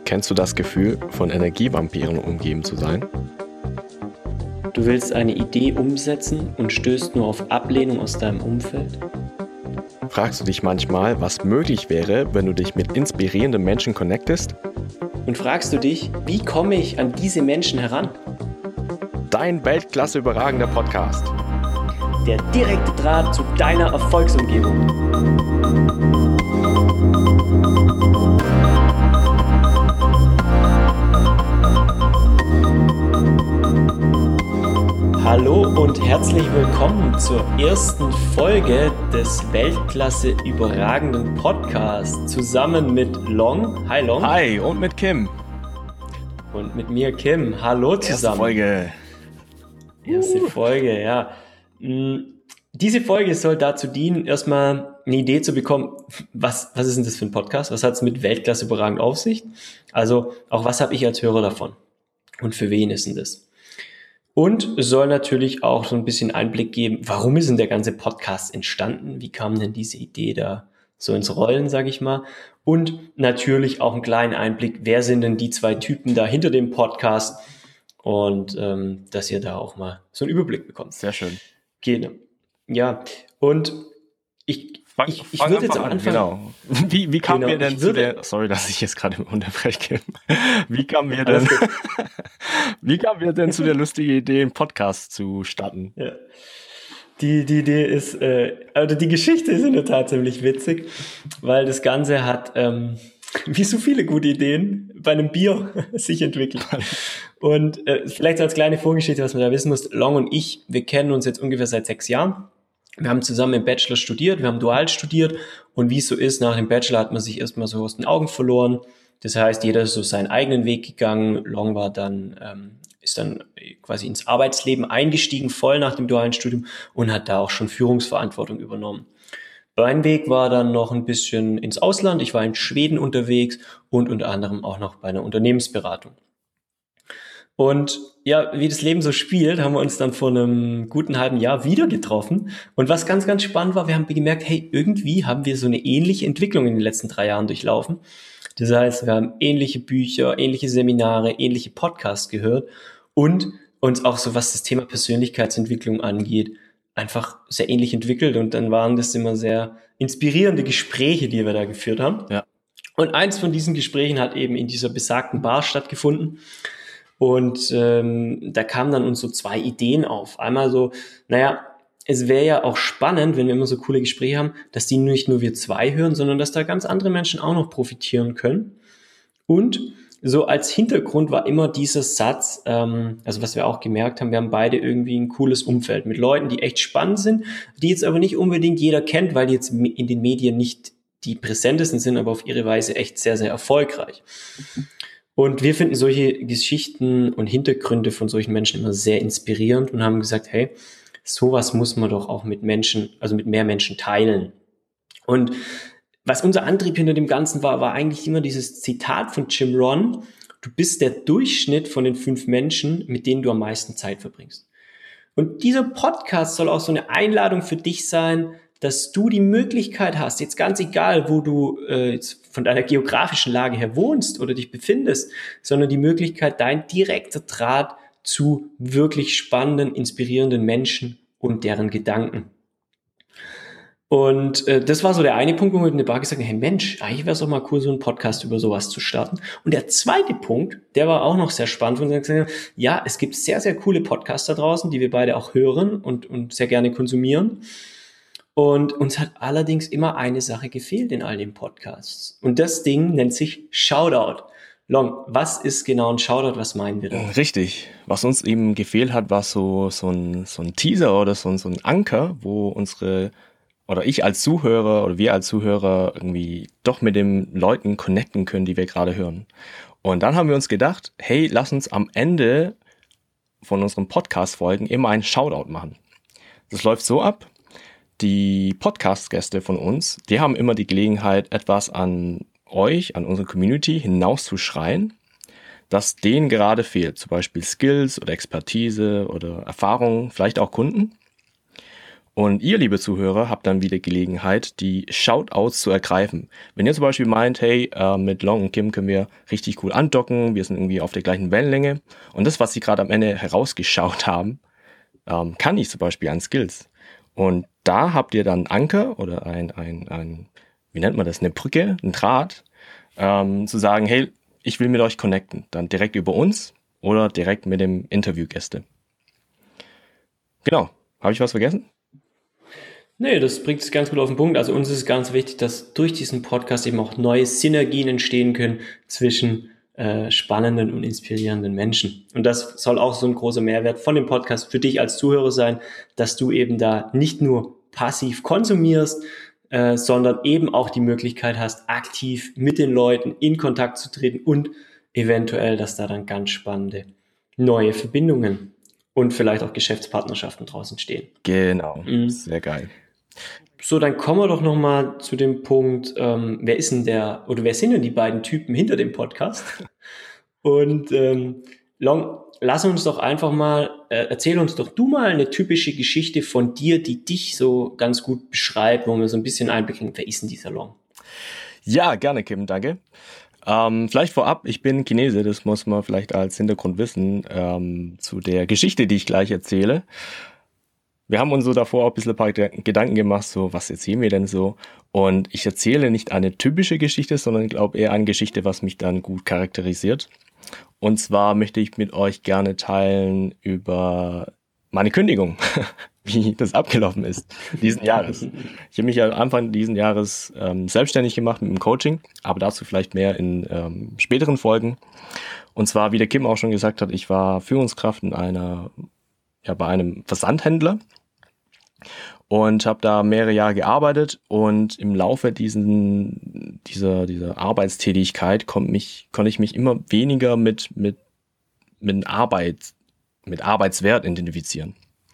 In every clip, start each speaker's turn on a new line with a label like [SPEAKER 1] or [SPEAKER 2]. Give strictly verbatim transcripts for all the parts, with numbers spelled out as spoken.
[SPEAKER 1] Kennst du das Gefühl, von Energievampiren umgeben zu sein?
[SPEAKER 2] Du willst eine Idee umsetzen und stößt nur auf Ablehnung aus deinem Umfeld?
[SPEAKER 1] Fragst du dich manchmal, was möglich wäre, wenn du dich mit inspirierenden Menschen connectest?
[SPEAKER 2] Und fragst du dich, wie komme ich an diese Menschen heran?
[SPEAKER 1] Dein Weltklasse überragender Podcast.
[SPEAKER 2] Der direkte Draht zu deiner Erfolgsumgebung. Hallo und herzlich willkommen zur ersten Folge des Weltklasse überragenden Podcasts zusammen mit Long. Hi Long.
[SPEAKER 1] Hi, und mit Kim.
[SPEAKER 2] Und mit mir Kim. Hallo zusammen.
[SPEAKER 1] Erste Folge.
[SPEAKER 2] Erste uh. Folge, ja. Diese Folge soll dazu dienen, erstmal eine Idee zu bekommen, was, was ist denn das für ein Podcast? Was hat es mit Weltklasse überragend auf sich? Also auch was habe ich als Hörer davon? Und für wen ist denn das? Und soll natürlich auch so ein bisschen Einblick geben, warum ist denn der ganze Podcast entstanden? Wie kam denn diese Idee da so ins Rollen, sage ich mal? Und natürlich auch einen kleinen Einblick, wer sind denn die zwei Typen da hinter dem Podcast? Und ähm, dass ihr da auch mal so einen Überblick bekommt.
[SPEAKER 1] Sehr schön.
[SPEAKER 2] Genau. Ja, und ich,
[SPEAKER 1] fang,
[SPEAKER 2] ich, ich
[SPEAKER 1] fang
[SPEAKER 2] würde jetzt am
[SPEAKER 1] an,
[SPEAKER 2] Anfang...
[SPEAKER 1] Genau. Wie, wie kamen
[SPEAKER 2] genau,
[SPEAKER 1] wir denn zu
[SPEAKER 2] würde,
[SPEAKER 1] der... Sorry, dass ich jetzt gerade unterbreche. Wie kamen wir denn... wie kamen wir denn zu der lustigen Idee, einen Podcast zu starten?
[SPEAKER 2] Ja. Die, die Idee ist... Äh, also die Geschichte ist in der Tat ziemlich witzig, weil das Ganze hat... Ähm, wie so viele gute Ideen bei einem Bier sich entwickelt. Und äh, vielleicht als kleine Vorgeschichte, was man da wissen muss, Long und ich, wir kennen uns jetzt ungefähr seit sechs Jahren. Wir haben zusammen im Bachelor studiert, wir haben dual studiert und wie es so ist, nach dem Bachelor hat man sich erstmal so aus den Augen verloren. Das heißt, jeder ist so seinen eigenen Weg gegangen. Long war dann, ähm, ist dann quasi ins Arbeitsleben eingestiegen, voll nach dem dualen Studium und hat da auch schon Führungsverantwortung übernommen. Mein Weg war dann noch ein bisschen ins Ausland. Ich war in Schweden unterwegs und unter anderem auch noch bei einer Unternehmensberatung. Und ja, wie das Leben so spielt, haben wir uns dann vor einem guten halben Jahr wieder getroffen. Und was ganz, ganz spannend war, wir haben gemerkt, hey, irgendwie haben wir so eine ähnliche Entwicklung in den letzten drei Jahren durchlaufen. Das heißt, wir haben ähnliche Bücher, ähnliche Seminare, ähnliche Podcasts gehört und uns auch so, was das Thema Persönlichkeitsentwicklung angeht, einfach sehr ähnlich entwickelt und dann waren das immer sehr inspirierende Gespräche, die wir da geführt haben.
[SPEAKER 1] Ja.
[SPEAKER 2] Und eins von diesen Gesprächen hat eben in dieser besagten Bar stattgefunden und ähm, da kamen dann uns so zwei Ideen auf. Einmal so, naja, es wäre ja auch spannend, wenn wir immer so coole Gespräche haben, dass die nicht nur wir zwei hören, sondern dass da ganz andere Menschen auch noch profitieren können. Und so als Hintergrund war immer dieser Satz, ähm, also was wir auch gemerkt haben, wir haben beide irgendwie ein cooles Umfeld mit Leuten, die echt spannend sind, die jetzt aber nicht unbedingt jeder kennt, weil die jetzt in den Medien nicht die präsentesten sind, aber auf ihre Weise echt sehr, sehr erfolgreich. Und wir finden solche Geschichten und Hintergründe von solchen Menschen immer sehr inspirierend und haben gesagt, hey, sowas muss man doch auch mit Menschen, also mit mehr Menschen teilen. Und was unser Antrieb hinter dem Ganzen war, war eigentlich immer dieses Zitat von Jim Rohn: Du bist der Durchschnitt von den fünf Menschen, mit denen du am meisten Zeit verbringst. Und dieser Podcast soll auch so eine Einladung für dich sein, dass du die Möglichkeit hast, jetzt ganz egal, wo du äh, jetzt von deiner geografischen Lage her wohnst oder dich befindest, sondern die Möglichkeit, dein direkter Draht zu wirklich spannenden, inspirierenden Menschen und deren Gedanken. Und äh, das war so der eine Punkt, wo wir in der Bar gesagt haben, hey Mensch, eigentlich wäre es doch mal cool, so einen Podcast über sowas zu starten. Und der zweite Punkt, der war auch noch sehr spannend, wo wir gesagt haben, ja, es gibt sehr, sehr coole Podcasts da draußen, die wir beide auch hören und, und sehr gerne konsumieren. Und uns hat allerdings immer eine Sache gefehlt in all den Podcasts. Und das Ding nennt sich Shoutout. Long, was ist genau ein Shoutout, was meinen wir da?
[SPEAKER 1] Richtig. Was uns eben gefehlt hat, war so, so, ein, so ein Teaser oder so, so ein Anker, wo unsere... oder ich als Zuhörer oder wir als Zuhörer irgendwie doch mit den Leuten connecten können, die wir gerade hören. Und dann haben wir uns gedacht, hey, lass uns am Ende von unseren Podcast-Folgen immer einen Shoutout machen. Das läuft so ab, die Podcast-Gäste von uns, die haben immer die Gelegenheit, etwas an euch, an unsere Community hinauszuschreien, das denen gerade fehlt. Zum Beispiel Skills oder Expertise oder Erfahrung, vielleicht auch Kunden. Und ihr, liebe Zuhörer, habt dann wieder Gelegenheit, die Shoutouts zu ergreifen. Wenn ihr zum Beispiel meint, hey, äh, mit Long und Kim können wir richtig cool andocken, wir sind irgendwie auf der gleichen Wellenlänge und das, was sie gerade am Ende herausgeschaut haben, ähm, kann ich zum Beispiel an Skills. Und da habt ihr dann Anker oder ein, ein, ein, wie nennt man das, eine Brücke, ein Draht, ähm, zu sagen, hey, ich will mit euch connecten. Dann direkt über uns oder direkt mit dem Interviewgäste. Genau. Habe ich was vergessen?
[SPEAKER 2] Nee, das bringt es ganz gut auf den Punkt. Also uns ist es ganz wichtig, dass durch diesen Podcast eben auch neue Synergien entstehen können zwischen äh, spannenden und inspirierenden Menschen. Und das soll auch so ein großer Mehrwert von dem Podcast für dich als Zuhörer sein, dass du eben da nicht nur passiv konsumierst, äh, sondern eben auch die Möglichkeit hast, aktiv mit den Leuten in Kontakt zu treten und eventuell, dass da dann ganz spannende neue Verbindungen und vielleicht auch Geschäftspartnerschaften draußen stehen.
[SPEAKER 1] Genau, mhm. Sehr geil.
[SPEAKER 2] So, dann kommen wir doch nochmal zu dem Punkt, ähm, wer ist denn der, oder wer sind denn die beiden Typen hinter dem Podcast? Und ähm, Long, lass uns doch einfach mal, äh, erzähl uns doch du mal eine typische Geschichte von dir, die dich so ganz gut beschreibt, wo wir so ein bisschen Einblick kriegen, wer ist denn dieser Long?
[SPEAKER 1] Ja, gerne, Kim, danke. Ähm, vielleicht vorab, ich bin Chinese, das muss man vielleicht als Hintergrund wissen, ähm, zu der Geschichte, die ich gleich erzähle. Wir haben uns so davor auch ein bisschen ein paar Gedanken gemacht, so was erzählen wir denn so? Und ich erzähle nicht eine typische Geschichte, sondern ich glaube eher eine Geschichte, was mich dann gut charakterisiert. Und zwar möchte ich mit euch gerne teilen über meine Kündigung, wie das abgelaufen ist diesen Jahres. Ich habe mich ja Anfang diesen Jahres ähm, selbstständig gemacht mit dem Coaching, aber dazu vielleicht mehr in ähm, späteren Folgen. Und zwar, wie der Kim auch schon gesagt hat, ich war Führungskraft in einer, ja, bei einem Versandhändler und habe da mehrere Jahre gearbeitet und im Laufe diesen, dieser, dieser Arbeitstätigkeit konnte, mich, konnte ich mich immer weniger mit, mit, mit Arbeit, mit Arbeitswert identifizieren.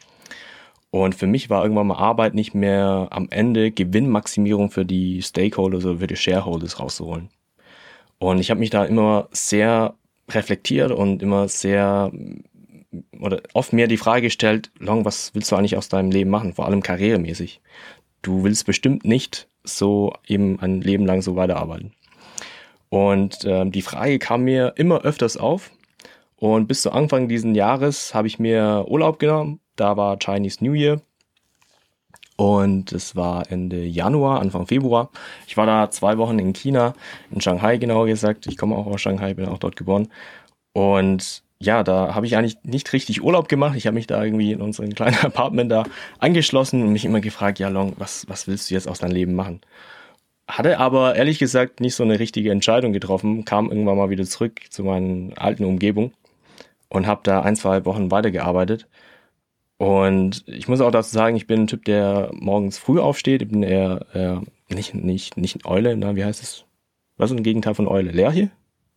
[SPEAKER 1] Und für mich war irgendwann mal Arbeit nicht mehr am Ende Gewinnmaximierung für die Stakeholders oder für die Shareholders rauszuholen. Und ich habe mich da immer sehr reflektiert und immer sehr oder oft mir die Frage gestellt, Long, was willst du eigentlich aus deinem Leben machen, vor allem karrieremäßig? Du willst bestimmt nicht so eben ein Leben lang so weiterarbeiten. Und äh, die Frage kam mir immer öfters auf und bis zu Anfang diesen Jahres habe ich mir Urlaub genommen, da war Chinese New Year und es war Ende Januar, Anfang Februar. Ich war da zwei Wochen in China, in Shanghai genauer gesagt, ich komme auch aus Shanghai, bin auch dort geboren und ja, da habe ich eigentlich nicht richtig Urlaub gemacht. Ich habe mich da irgendwie in unserem kleinen Apartment da angeschlossen und mich immer gefragt, ja Long, was, was willst du jetzt aus deinem Leben machen? Hatte aber ehrlich gesagt nicht so eine richtige Entscheidung getroffen, kam irgendwann mal wieder zurück zu meiner alten Umgebung und habe da ein, zwei Wochen weitergearbeitet. Und ich muss auch dazu sagen, ich bin ein Typ, der morgens früh aufsteht. Ich bin eher, eher nicht, nicht, nicht Eule, na, wie heißt es? Was ist ein Gegenteil von Eule? Lerche?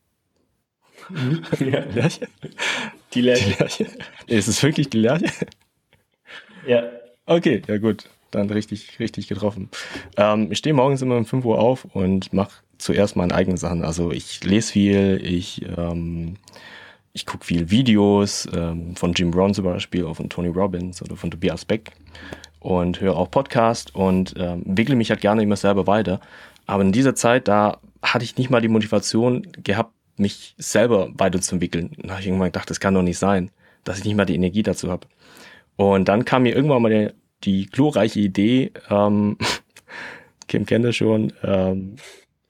[SPEAKER 2] Ja.
[SPEAKER 1] Lerche?
[SPEAKER 2] Die Lerche.
[SPEAKER 1] Die Lerche? Ist es wirklich die Lerche?
[SPEAKER 2] Ja.
[SPEAKER 1] Okay, ja gut, dann richtig, richtig getroffen. Ähm, ich stehe morgens immer um fünf Uhr auf und mache zuerst meine eigenen Sachen. Also ich lese viel, ich, ähm, ich gucke viel Videos ähm, von Jim Rohn zum Beispiel, oder von Tony Robbins oder von Tobias Beck und höre auch Podcast und ähm, entwickle mich halt gerne immer selber weiter. Aber in dieser Zeit, da hatte ich nicht mal die Motivation gehabt, mich selber weiterzuentwickeln. Da habe ich irgendwann gedacht, das kann doch nicht sein, dass ich nicht mal die Energie dazu habe. Und dann kam mir irgendwann mal die, die glorreiche Idee, ähm, Kim kennt das schon, ähm,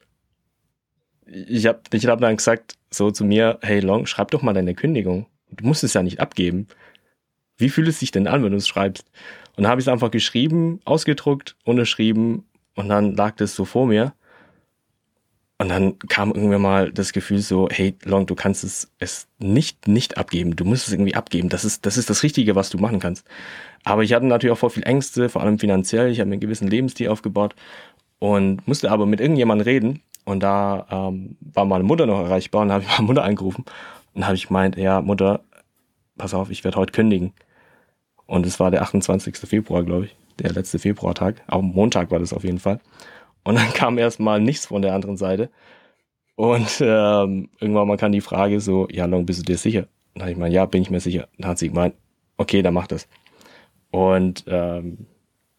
[SPEAKER 1] ich habe ich hab dann gesagt so zu mir, hey Long, schreib doch mal deine Kündigung. Du musst es ja nicht abgeben. Wie fühlt es sich denn an, wenn du es schreibst? Und dann habe ich es einfach geschrieben, ausgedruckt, unterschrieben und dann lag das so vor mir. Und dann kam irgendwann mal das Gefühl so, hey Long, du kannst es, es nicht nicht abgeben. Du musst es irgendwie abgeben. Das ist, das ist das Richtige, was du machen kannst. Aber ich hatte natürlich auch voll viel Ängste, vor allem finanziell. Ich habe mir einen gewissen Lebensstil aufgebaut und musste aber mit irgendjemandem reden. Und da ähm, war meine Mutter noch erreichbar und da habe ich meine Mutter angerufen. Und habe ich gemeint, ja Mutter, pass auf, ich werde heute kündigen. Und es war der achtundzwanzigste Februar, glaube ich. Der letzte Februartag. Auch Montag war das auf jeden Fall. Und dann kam erstmal nichts von der anderen Seite. Und ähm, irgendwann mal kam die Frage so, ja Long, bist du dir sicher? Dann habe ich gemeint, ja, bin ich mir sicher. Dann hat sie gemeint, okay, dann mach das. Und ähm,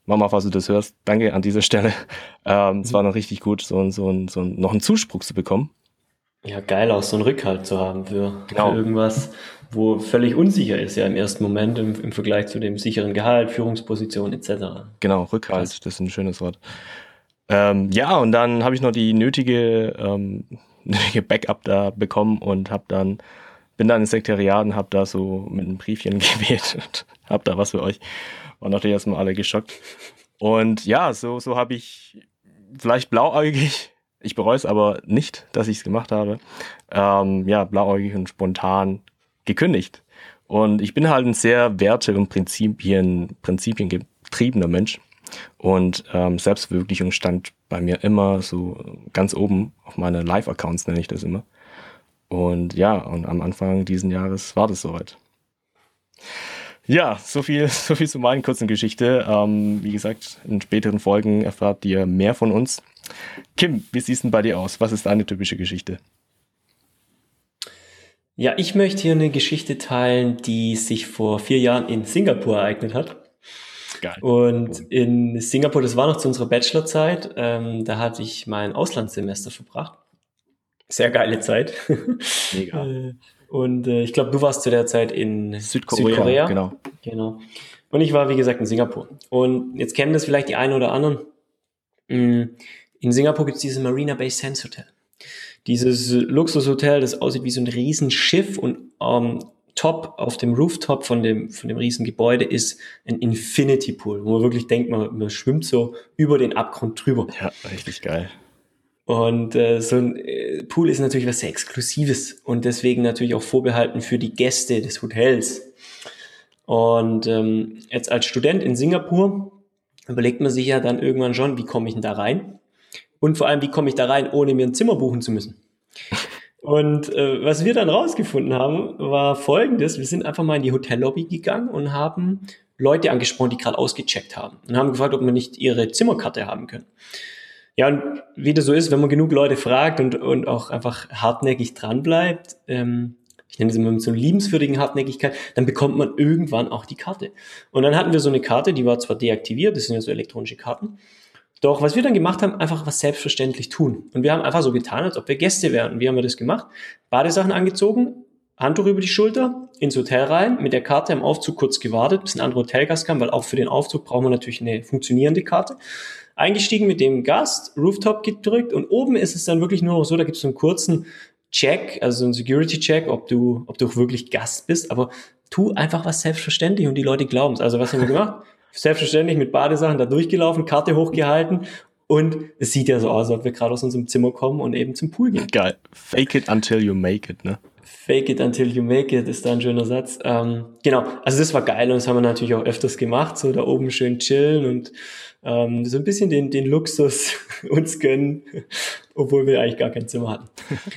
[SPEAKER 1] Mama, falls du das hörst, danke an dieser Stelle. Ähm, es war noch richtig gut, so, so, so noch einen Zuspruch zu bekommen.
[SPEAKER 2] Ja, geil auch so einen Rückhalt zu haben für,
[SPEAKER 1] Genau.
[SPEAKER 2] für irgendwas, wo völlig unsicher ist ja im ersten Moment im, im Vergleich zu dem sicheren Gehalt, Führungsposition et cetera.
[SPEAKER 1] Genau, Rückhalt, Krass. Das ist ein schönes Wort. Ähm, ja, und dann habe ich noch die nötige, ähm, nötige Backup da bekommen und habe dann bin dann ins Sekretariat und habe da so mit einem Briefchen gewählt und habe da was für euch. War natürlich erstmal alle geschockt. Und ja, so so habe ich vielleicht blauäugig, ich bereue es aber nicht, dass ich es gemacht habe, ähm, ja, blauäugig und spontan gekündigt. Und ich bin halt ein sehr Werte- und Prinzipien, Prinzipien getriebener Mensch. Und ähm, Selbstverwirklichung stand bei mir immer so ganz oben auf meine Live-Accounts, nenne ich das immer. Und ja, und am Anfang diesen Jahres war das soweit. Ja, so viel, so viel zu meiner kurzen Geschichte. Ähm, wie gesagt, in späteren Folgen erfahrt ihr mehr von uns. Kim, wie sieht es denn bei dir aus? Was ist deine typische Geschichte?
[SPEAKER 2] Ja, ich möchte hier eine Geschichte teilen, die sich vor vier Jahren in Singapur ereignet hat. Geil. Und in Singapur, das war noch zu unserer Bachelorzeit, ähm, da hatte ich mein Auslandssemester verbracht. Sehr geile Zeit. Mega. Und äh, ich glaube, du warst zu der Zeit in Südkorea. Südkorea.
[SPEAKER 1] Genau.
[SPEAKER 2] Genau. Und ich war, wie gesagt, in Singapur. Und jetzt kennen das vielleicht die einen oder anderen. In Singapur gibt es dieses Marina Bay Sands Hotel. Dieses Luxushotel, das aussieht wie so ein Riesenschiff und ähm, top auf dem Rooftop von dem, von dem riesen Gebäude ist ein Infinity Pool, wo man wirklich denkt, man, man schwimmt so über den Abgrund drüber.
[SPEAKER 1] Ja, richtig geil.
[SPEAKER 2] Und äh, so ein äh, Pool ist natürlich was sehr Exklusives und deswegen natürlich auch vorbehalten für die Gäste des Hotels. Und ähm, jetzt als Student in Singapur überlegt man sich ja dann irgendwann schon, wie komme ich denn da rein? Und vor allem, wie komme ich da rein, ohne mir ein Zimmer buchen zu müssen? Und äh, was wir dann rausgefunden haben, war Folgendes. Wir sind einfach mal in die Hotellobby gegangen und haben Leute angesprochen, die gerade ausgecheckt haben. Und haben gefragt, ob wir nicht ihre Zimmerkarte haben können. Ja, und wie das so ist, wenn man genug Leute fragt und, und auch einfach hartnäckig dranbleibt, ähm, ich nenne es immer mit so einer liebenswürdigen Hartnäckigkeit, dann bekommt man irgendwann auch die Karte. Und dann hatten wir so eine Karte, die war zwar deaktiviert, das sind ja so elektronische Karten, doch was wir dann gemacht haben, einfach was selbstverständlich tun. Und wir haben einfach so getan, als ob wir Gäste wären. Und wie haben wir das gemacht? Badesachen angezogen, Handtuch über die Schulter, ins Hotel rein, mit der Karte am Aufzug kurz gewartet, bis ein anderer Hotelgast kam, weil auch für den Aufzug brauchen wir natürlich eine funktionierende Karte. Eingestiegen mit dem Gast, Rooftop gedrückt und oben ist es dann wirklich nur noch so, da gibt es so einen kurzen Check, also einen Security-Check, ob du, ob du auch wirklich Gast bist, aber tu einfach was selbstverständlich und die Leute glauben es. Also was haben wir gemacht? Selbstverständlich mit Badesachen da durchgelaufen, Karte hochgehalten und es sieht ja so aus, als ob wir gerade aus unserem Zimmer kommen und eben zum Pool gehen.
[SPEAKER 1] Geil. Fake it until you make it, ne?
[SPEAKER 2] Fake it until you make it ist da ein schöner Satz. Ähm, genau, also das war geil und das haben wir natürlich auch öfters gemacht, so da oben schön chillen und ähm, so ein bisschen den, den Luxus uns gönnen, obwohl wir eigentlich gar kein Zimmer hatten.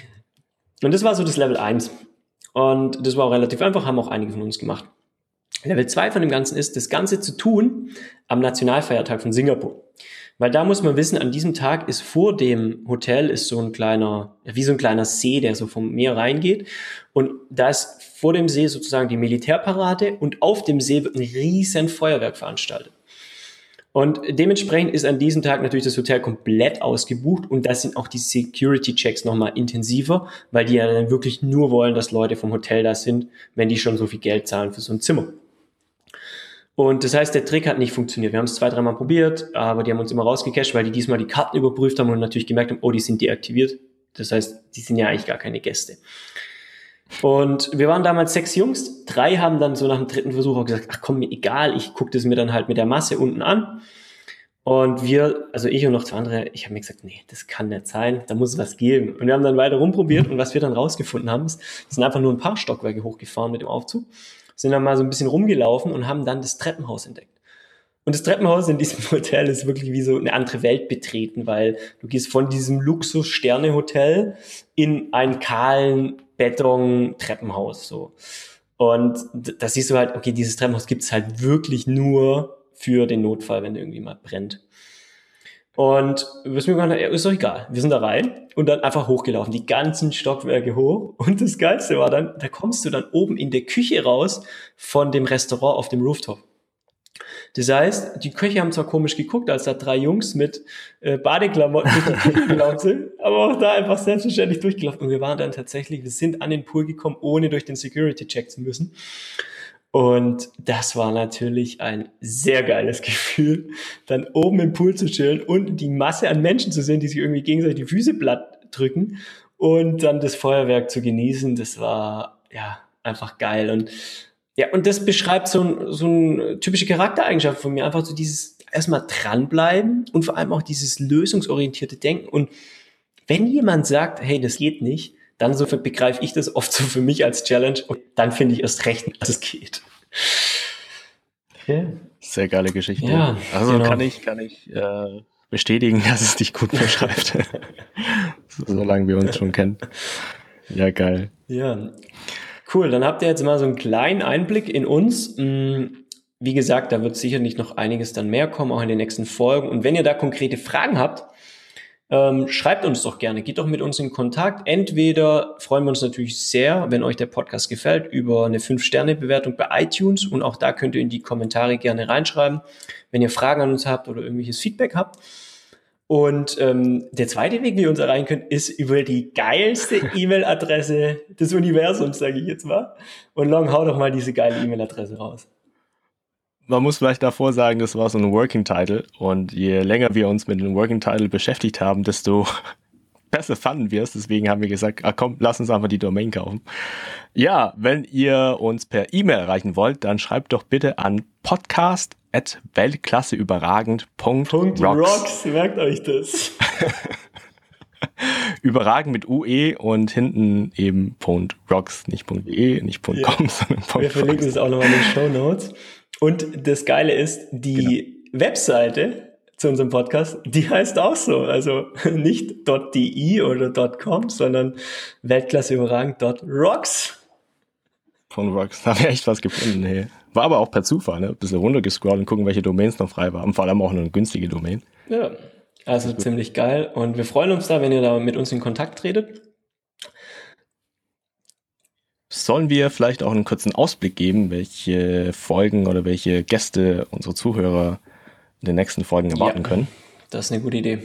[SPEAKER 2] Und das war so das Level eins. Und das war auch relativ einfach, haben auch einige von uns gemacht. Level zwei von dem Ganzen ist, das Ganze zu tun am Nationalfeiertag von Singapur. Weil da muss man wissen, an diesem Tag ist vor dem Hotel ist so ein kleiner, wie so ein kleiner See, der so vom Meer reingeht. Und da ist vor dem See sozusagen die Militärparade und auf dem See wird ein riesen Feuerwerk veranstaltet. Und dementsprechend ist an diesem Tag natürlich das Hotel komplett ausgebucht und da sind auch die Security-Checks nochmal intensiver, weil die ja dann wirklich nur wollen, dass Leute vom Hotel da sind, wenn die schon so viel Geld zahlen für so ein Zimmer. Und das heißt, der Trick hat nicht funktioniert. Wir haben es zwei, dreimal probiert, aber die haben uns immer rausgecasht, weil die diesmal die Karten überprüft haben und natürlich gemerkt haben, oh, die sind deaktiviert. Das heißt, die sind ja eigentlich gar keine Gäste. Und wir waren damals sechs Jungs. Drei haben dann so nach dem dritten Versuch auch gesagt, ach komm, mir egal, ich gucke das mir dann halt mit der Masse unten an. Und wir, also ich und noch zwei andere, ich habe mir gesagt, nee, das kann nicht sein, da muss es was geben. Und wir haben dann weiter rumprobiert und was wir dann rausgefunden haben, ist, wir sind einfach nur ein paar Stockwerke hochgefahren mit dem Aufzug, sind dann mal so ein bisschen rumgelaufen und haben dann das Treppenhaus entdeckt. Und das Treppenhaus in diesem Hotel ist wirklich wie so eine andere Welt betreten, weil du gehst von diesem Luxus-Sterne-Hotel in einen kahlen Beton-Treppenhaus, so. Und da siehst du halt, okay, dieses Treppenhaus gibt's halt wirklich nur für den Notfall, wenn irgendwie mal brennt. Und was mir gesagt, ist doch egal. Wir sind da rein und dann einfach hochgelaufen, die ganzen Stockwerke hoch. Und das Geilste war dann, da kommst du dann oben in der Küche raus von dem Restaurant auf dem Rooftop. Das heißt, die Köche haben zwar komisch geguckt, als da drei Jungs mit äh, Badeklamotten durch die Küche gelaufen sind, aber auch da einfach selbstverständlich durchgelaufen. Und wir waren dann tatsächlich, wir sind an den Pool gekommen, ohne durch den Security-Check zu müssen. Und das war natürlich ein sehr geiles Gefühl, dann oben im Pool zu chillen und die Masse an Menschen zu sehen, die sich irgendwie gegenseitig die Füße platt drücken und dann das Feuerwerk zu genießen. Das war ja einfach geil. Und ja, und das beschreibt so ein, so eine typische Charaktereigenschaft von mir, einfach so dieses erstmal dranbleiben und vor allem auch dieses lösungsorientierte Denken. Und wenn jemand sagt, hey, das geht nicht, dann so begreife ich das oft so für mich als Challenge und dann finde ich erst recht, dass es geht.
[SPEAKER 1] Okay. Sehr geile Geschichte.
[SPEAKER 2] Ja,
[SPEAKER 1] also genau. kann ich, kann ich äh, bestätigen, dass es dich gut beschreibt. Solange wir uns schon kennen. Ja, geil.
[SPEAKER 2] Ja, cool. Dann habt ihr jetzt mal so einen kleinen Einblick in uns. Wie gesagt, da wird sicherlich noch einiges dann mehr kommen, auch in den nächsten Folgen. Und wenn ihr da konkrete Fragen habt, Ähm, schreibt uns doch gerne, geht doch mit uns in Kontakt. Entweder freuen wir uns natürlich sehr, wenn euch der Podcast gefällt, über eine fünf Sterne Bewertung bei iTunes und auch da könnt ihr in die Kommentare gerne reinschreiben, wenn ihr Fragen an uns habt oder irgendwelches Feedback habt. Und ähm, der zweite Weg, wie ihr uns erreichen könnt, ist über die geilste E-Mail-Adresse des Universums, sage ich jetzt mal. Und Long, hau doch mal diese geile E-Mail-Adresse raus.
[SPEAKER 1] Man muss vielleicht davor sagen, das war so ein Working Title und je länger wir uns mit dem Working Title beschäftigt haben, desto besser fanden wir es. Deswegen haben wir gesagt, ah komm, lass uns einfach die Domain kaufen. Ja, wenn ihr uns per E-Mail erreichen wollt, dann schreibt doch bitte an podcast at weltklasseüberragend Punkt rocks.
[SPEAKER 2] Merkt euch das.
[SPEAKER 1] Überragend mit U E und hinten eben .rocks, nicht .de, nicht .com, ja. sondern
[SPEAKER 2] .rocks. Wir verlinken es auch nochmal in den Shownotes. Und das Geile ist, die genau. Webseite zu unserem Podcast, die heißt auch so. Also nicht .de oder .com, sondern weltklasseüberragend.rocks.
[SPEAKER 1] Von Rocks. Da haben wir echt was gefunden. Hey. War aber auch per Zufall, ne? Ein bisschen runtergescrollt und gucken, welche Domains noch frei waren. Vor allem auch eine günstige Domain.
[SPEAKER 2] Ja, also ziemlich geil. Und wir freuen uns da, wenn ihr da mit uns in Kontakt tretet.
[SPEAKER 1] Sollen wir vielleicht auch einen kurzen Ausblick geben, welche Folgen oder welche Gäste unsere Zuhörer in den nächsten Folgen erwarten ja, können?
[SPEAKER 2] Das ist eine gute Idee.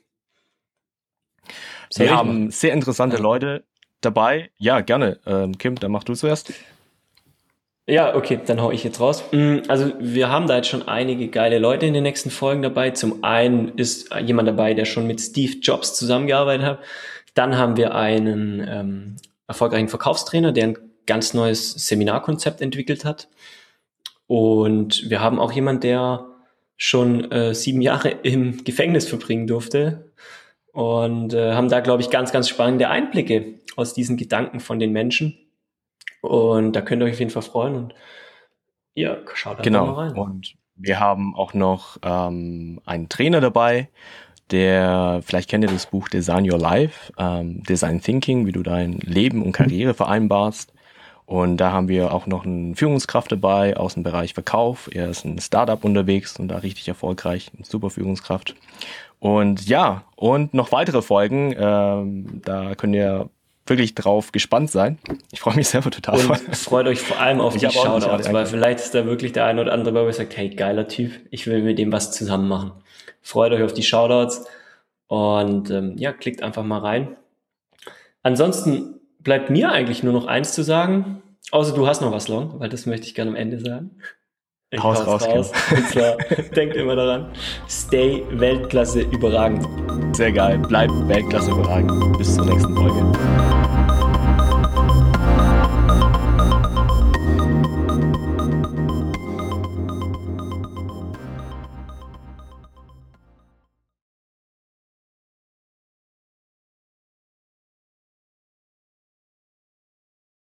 [SPEAKER 1] Soll wir haben machen? sehr interessante ja. Leute dabei. Ja, gerne. Ähm, Kim, dann mach du zuerst.
[SPEAKER 2] Ja, okay, dann hau ich jetzt raus. Also wir haben da jetzt schon einige geile Leute in den nächsten Folgen dabei. Zum einen ist jemand dabei, der schon mit Steve Jobs zusammengearbeitet hat. Dann haben wir einen ähm, erfolgreichen Verkaufstrainer, der ein ganz neues Seminarkonzept entwickelt hat. Und wir haben auch jemanden, der schon äh, sieben Jahre im Gefängnis verbringen durfte. Und äh, haben da, glaube ich, ganz, ganz spannende Einblicke aus diesen Gedanken von den Menschen. Und da könnt ihr euch auf jeden Fall freuen. Und ja, schaut da
[SPEAKER 1] genau.
[SPEAKER 2] mal rein.
[SPEAKER 1] Und wir haben auch noch ähm, einen Trainer dabei, der, vielleicht kennt ihr das Buch Design Your Life, ähm, Design Thinking, wie du dein Leben und Karriere vereinbarst. Und da haben wir auch noch eine Führungskraft dabei aus dem Bereich Verkauf. Er ist ein Startup unterwegs und da richtig erfolgreich, eine super Führungskraft. Und ja, und noch weitere Folgen, ähm, da könnt ihr wirklich drauf gespannt sein. Ich freue mich selber total.
[SPEAKER 2] Und freut euch vor allem auf ich die Shoutouts, weil vielleicht ist da wirklich der eine oder andere, der sagt, hey, geiler Typ, ich will mit dem was zusammen machen. Freut euch auf die Shoutouts und ähm, ja, klickt einfach mal rein. Ansonsten bleibt mir eigentlich nur noch eins zu sagen, außer du hast noch was, Long, weil das möchte ich gerne am Ende sagen. Ich
[SPEAKER 1] Haus raus. raus.
[SPEAKER 2] Und zwar, denkt immer daran, stay Weltklasse überragend.
[SPEAKER 1] Sehr geil, bleib Weltklasse überragend. Bis zur nächsten Folge.